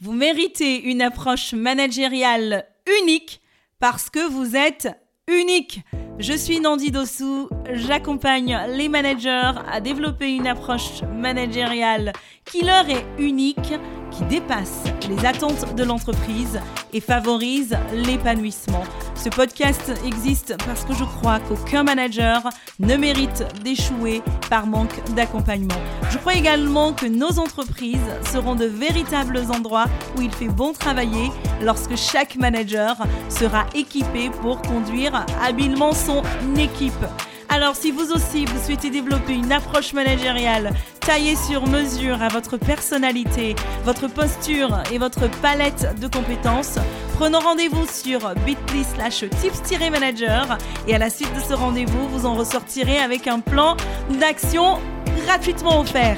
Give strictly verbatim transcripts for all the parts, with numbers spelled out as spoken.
Vous méritez une approche managériale unique parce que vous êtes unique. Je suis Nandi Dossou, j'accompagne les managers à développer une approche managériale qui leur est unique, qui dépasse les attentes de l'entreprise et favorise l'épanouissement. Ce podcast existe parce que je crois qu'aucun manager ne mérite d'échouer par manque d'accompagnement. Je crois également que nos entreprises seront de véritables endroits où il fait bon travailler lorsque chaque manager sera équipé pour conduire habilement son équipe. Alors si vous aussi vous souhaitez développer une approche managériale taillée sur mesure à votre personnalité, votre posture et votre palette de compétences, prenons rendez-vous sur bit.ly slash tips-manager et à la suite de ce rendez-vous, vous en ressortirez avec un plan d'action gratuitement offert.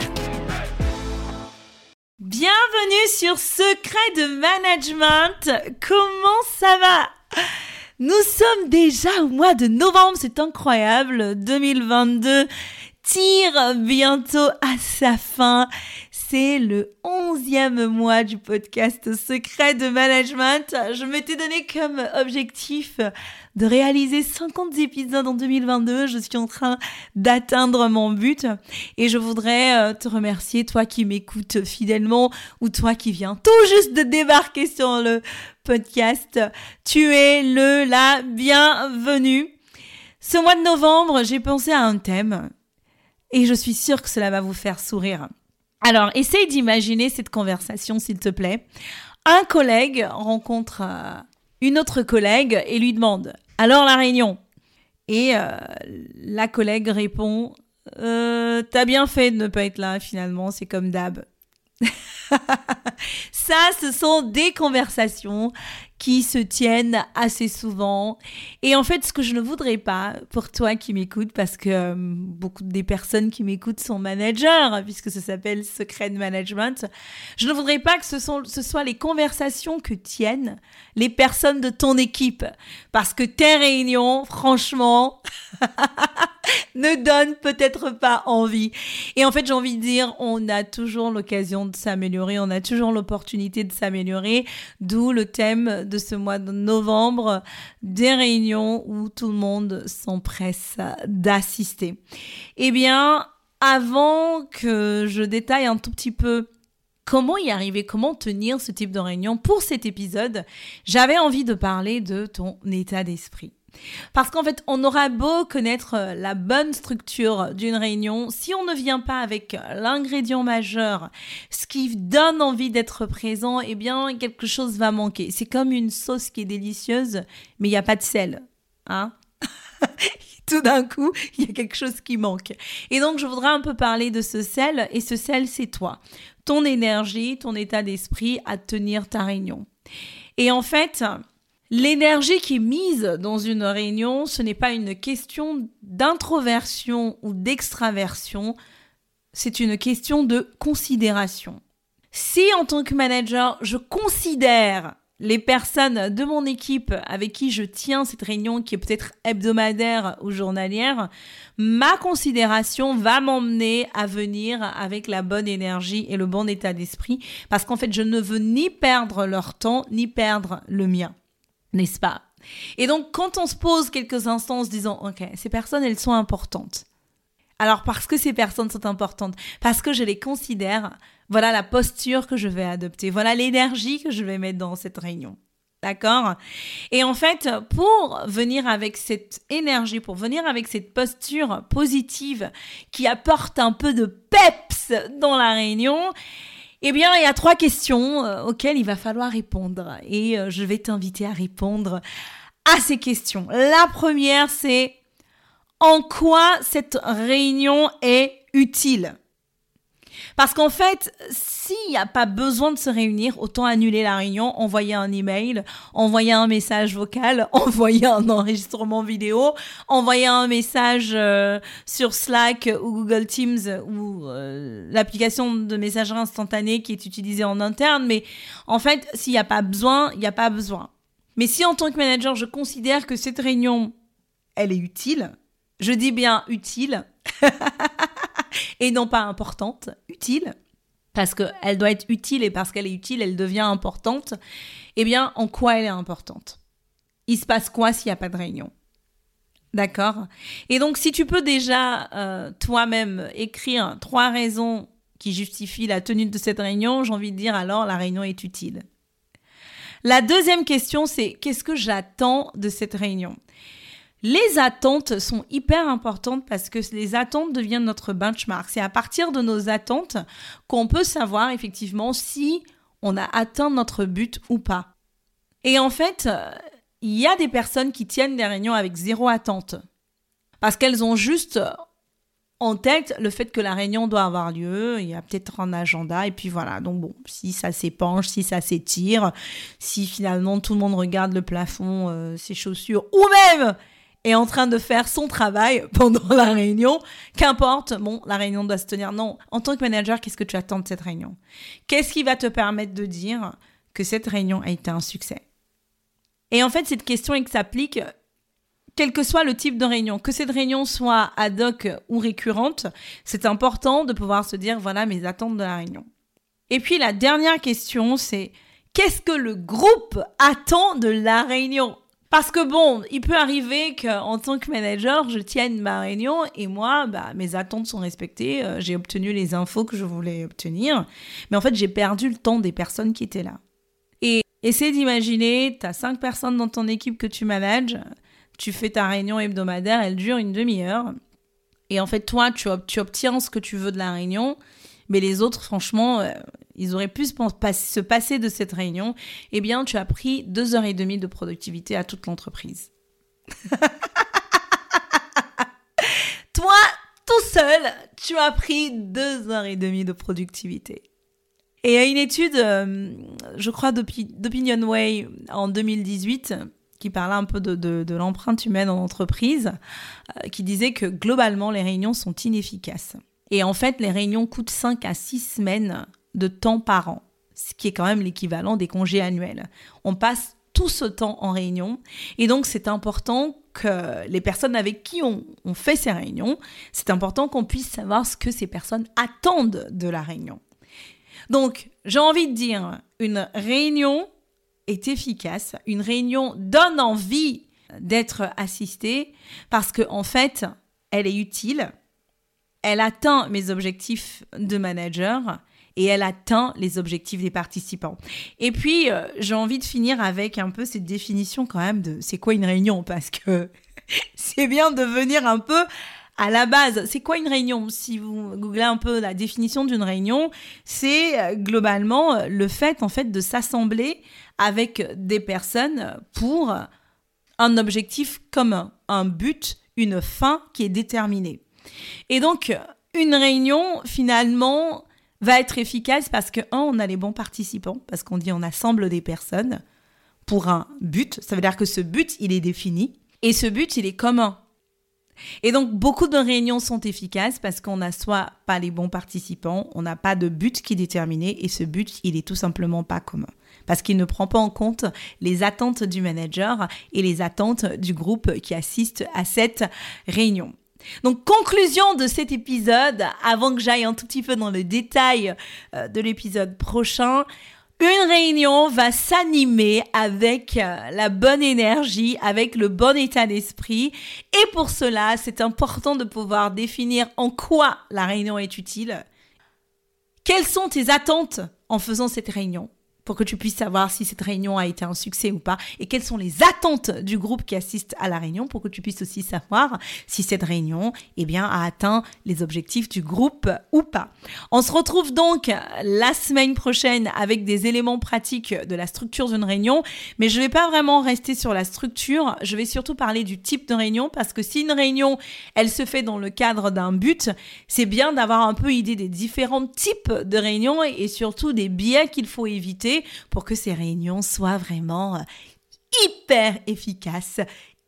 Bienvenue sur Secret de Management. Comment ça va ? Nous sommes déjà au mois de novembre, c'est incroyable. deux mille vingt-deux tire bientôt à sa fin. C'est le onzième mois du podcast Secret de Management. Je m'étais donné comme objectif de réaliser cinquante épisodes en deux mille vingt-deux. Je suis en train d'atteindre mon but et je voudrais te remercier, toi qui m'écoutes fidèlement ou toi qui viens tout juste de débarquer sur le podcast. Tu es le, la bienvenue. Ce mois de novembre, j'ai pensé à un thème et je suis sûre que cela va vous faire sourire. Alors, essaye d'imaginer cette conversation, s'il te plaît. Un collègue rencontre euh, une autre collègue et lui demande « Alors, la réunion ?» Et euh, la collègue répond euh, « T'as bien fait de ne pas être là, finalement, c'est comme d'hab. » Ça, ce sont des conversations qui se tiennent assez souvent. Et en fait, ce que je ne voudrais pas pour toi qui m'écoutes, parce que euh, beaucoup des personnes qui m'écoutent sont managers, puisque ça s'appelle Secret de Management, je ne voudrais pas que ce, sont, ce soit les conversations que tiennent les personnes de ton équipe. Parce que tes réunions, franchement, ne donnent peut-être pas envie. Et en fait, j'ai envie de dire, on a toujours l'occasion de s'améliorer, on a toujours l'opportunité de s'améliorer, d'où le thème de ce mois de novembre, des réunions où tout le monde s'empresse d'assister. Eh bien, avant que je détaille un tout petit peu comment y arriver, comment tenir ce type de réunion pour cet épisode, j'avais envie de parler de ton état d'esprit. Parce qu'en fait, on aura beau connaître la bonne structure d'une réunion, si on ne vient pas avec l'ingrédient majeur, ce qui donne envie d'être présent, eh bien, quelque chose va manquer. C'est comme une sauce qui est délicieuse, mais il n'y a pas de sel, hein. Tout d'un coup, il y a quelque chose qui manque. Et donc, je voudrais un peu parler de ce sel, et ce sel, c'est toi. Ton énergie, ton état d'esprit à tenir ta réunion. Et en fait, l'énergie qui est mise dans une réunion, ce n'est pas une question d'introversion ou d'extraversion, c'est une question de considération. Si en tant que manager, je considère les personnes de mon équipe avec qui je tiens cette réunion qui est peut-être hebdomadaire ou journalière, ma considération va m'emmener à venir avec la bonne énergie et le bon état d'esprit parce qu'en fait, je ne veux ni perdre leur temps, ni perdre le mien. N'est-ce pas? Et donc, quand on se pose quelques instants en se disant « Ok, ces personnes, elles sont importantes. » Alors, parce que ces personnes sont importantes, parce que je les considère, voilà la posture que je vais adopter, voilà l'énergie que je vais mettre dans cette réunion. D'accord? Et en fait, pour venir avec cette énergie, pour venir avec cette posture positive qui apporte un peu de peps dans la réunion, eh bien, il y a trois questions euh, auxquelles il va falloir répondre. Et euh, je vais t'inviter à répondre à ces questions. La première, c'est en quoi cette réunion est utile ? Parce qu'en fait, s'il n'y a pas besoin de se réunir, autant annuler la réunion, envoyer un email, envoyer un message vocal, envoyer un enregistrement vidéo, envoyer un message euh, sur Slack ou Google Teams ou euh, l'application de messagerie instantanée qui est utilisée en interne. Mais en fait, s'il n'y a pas besoin, il n'y a pas besoin. Mais si en tant que manager, je considère que cette réunion, elle est utile, je dis bien utile, et non pas importante, utile, parce qu'elle doit être utile et parce qu'elle est utile, elle devient importante, eh bien, en quoi elle est importante ? Il se passe quoi s'il n'y a pas de réunion ? D'accord ? Et donc, si tu peux déjà euh, toi-même écrire trois raisons qui justifient la tenue de cette réunion, j'ai envie de dire alors la réunion est utile. La deuxième question, c'est qu'est-ce que j'attends de cette réunion ? Les attentes sont hyper importantes parce que les attentes deviennent notre benchmark. C'est à partir de nos attentes qu'on peut savoir effectivement si on a atteint notre but ou pas. Et en fait, il y a des personnes qui tiennent des réunions avec zéro attente parce qu'elles ont juste en tête le fait que la réunion doit avoir lieu, il y a peut-être un agenda et puis voilà. Donc bon, si ça s'épanche, si ça s'étire, si finalement tout le monde regarde le plafond, euh, ses chaussures ou même est en train de faire son travail pendant la réunion, qu'importe, bon, la réunion doit se tenir. Non, en tant que manager, qu'est-ce que tu attends de cette réunion ? Qu'est-ce qui va te permettre de dire que cette réunion a été un succès ? Et en fait, cette question, elle s'applique quel que soit le type de réunion. Que cette réunion soit ad hoc ou récurrente, c'est important de pouvoir se dire, voilà mes attentes de la réunion. Et puis, la dernière question, c'est qu'est-ce que le groupe attend de la réunion ? Parce que bon, il peut arriver qu'en tant que manager, je tienne ma réunion et moi, bah, mes attentes sont respectées. Euh, j'ai obtenu les infos que je voulais obtenir. Mais en fait, j'ai perdu le temps des personnes qui étaient là. Et essaie d'imaginer, tu as cinq personnes dans ton équipe que tu manages. Tu fais ta réunion hebdomadaire, elle dure une demi-heure. Et en fait, toi, tu, ob- tu obtiens ce que tu veux de la réunion. Mais les autres, franchement, euh, ils auraient pu se, pas- se passer de cette réunion. Eh bien, tu as pris deux heures et demie de productivité à toute l'entreprise. Toi, tout seul, tu as pris deux heures et demie de productivité. Et il y a une étude, euh, je crois, d'Opi- d'Opinionway en deux mille dix-huit, qui parlait un peu de, de, de l'empreinte humaine en entreprise, euh, qui disait que globalement, les réunions sont inefficaces. Et en fait, les réunions coûtent cinq à six semaines de temps par an, ce qui est quand même l'équivalent des congés annuels. On passe tout ce temps en réunion et donc c'est important que les personnes avec qui on, on fait ces réunions, c'est important qu'on puisse savoir ce que ces personnes attendent de la réunion. Donc, j'ai envie de dire, une réunion est efficace, une réunion donne envie d'être assistée parce qu'en fait, elle est utile. Elle atteint mes objectifs de manager et elle atteint les objectifs des participants. Et puis, euh, j'ai envie de finir avec un peu cette définition quand même de c'est quoi une réunion, parce que c'est bien de venir un peu à la base. C'est quoi une réunion ? Si vous googlez un peu la définition d'une réunion, c'est euh, globalement euh, le fait en fait de s'assembler avec des personnes pour un objectif commun, un but, une fin qui est déterminée. Et donc, une réunion, finalement, va être efficace parce que, un, on a les bons participants, parce qu'on dit on assemble des personnes pour un but. Ça veut dire que ce but, il est défini et ce but, il est commun. Et donc, beaucoup de réunions sont efficaces parce qu'on n'a soit pas les bons participants, on n'a pas de but qui est déterminé et ce but, il est tout simplement pas commun. Parce qu'il ne prend pas en compte les attentes du manager et les attentes du groupe qui assiste à cette réunion. Donc, conclusion de cet épisode, avant que j'aille un tout petit peu dans le détail euh, de l'épisode prochain, une réunion va s'animer avec euh, la bonne énergie, avec le bon état d'esprit. Et pour cela, c'est important de pouvoir définir en quoi la réunion est utile. Quelles sont tes attentes en faisant cette réunion ? Pour que tu puisses savoir si cette réunion a été un succès ou pas, et quelles sont les attentes du groupe qui assiste à la réunion pour que tu puisses aussi savoir si cette réunion eh bien, a atteint les objectifs du groupe ou pas. On se retrouve donc la semaine prochaine avec des éléments pratiques de la structure d'une réunion, mais je ne vais pas vraiment rester sur la structure, je vais surtout parler du type de réunion, parce que si une réunion, elle se fait dans le cadre d'un but, c'est bien d'avoir un peu idée des différents types de réunions et surtout des biais qu'il faut éviter pour que ces réunions soient vraiment hyper efficaces,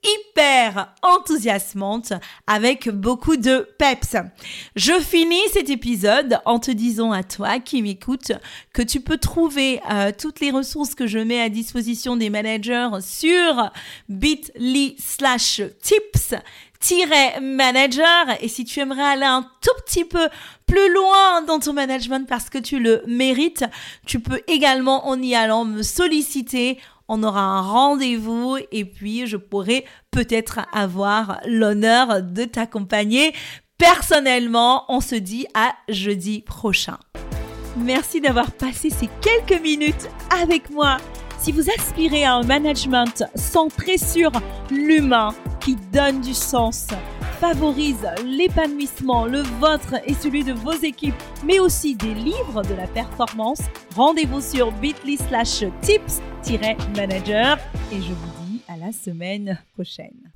hyper enthousiasmantes, avec beaucoup de peps. Je finis cet épisode en te disant à toi qui m'écoutes que tu peux trouver euh, toutes les ressources que je mets à disposition des managers sur bit.ly slash tips. manager. Et si tu aimerais aller un tout petit peu plus loin dans ton management parce que tu le mérites, tu peux également en y allant me solliciter. On aura un rendez-vous et puis je pourrai peut-être avoir l'honneur de t'accompagner personnellement. On se dit à jeudi prochain. Merci d'avoir passé ces quelques minutes avec moi. Si vous aspirez à un management centré sur l'humain qui donne du sens, favorise l'épanouissement, le vôtre et celui de vos équipes, mais aussi des livres de la performance, rendez-vous sur bit.ly slash tips-manager et je vous dis à la semaine prochaine.